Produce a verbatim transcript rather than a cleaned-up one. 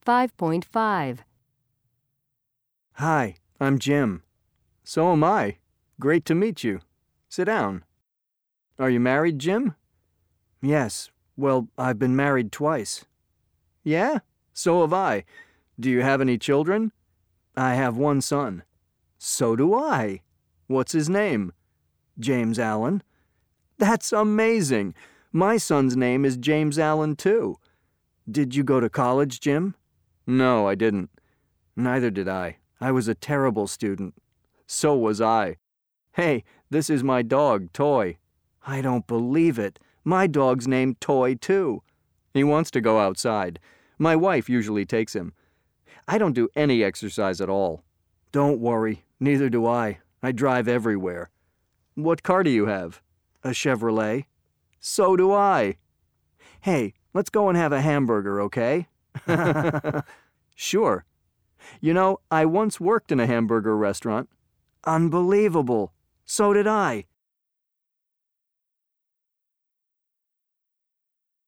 five point five. Hi, I'm Jim. So am I. Great to meet you. Sit down. Are you married, Jim? Yes. Well, I've been married twice. Yeah? So have I. Do you have any children? I have one son. So do I. What's his name? James Allen. That's amazing. My son's name is James Allen, too. Did you go to college, Jim? No, I didn't. Neither did I. I was a terrible student. So was I. Hey, this is my dog, Toy. I don't believe it. My dog's named Toy, too. He wants to go outside. My wife usually takes him. I don't do any exercise at all. Don't worry, neither do I. I drive everywhere. What car do you have? A Chevrolet? So do I. Hey, let's go and have a hamburger, okay? Sure. You know, I once worked in a hamburger restaurant. Unbelievable. So did I.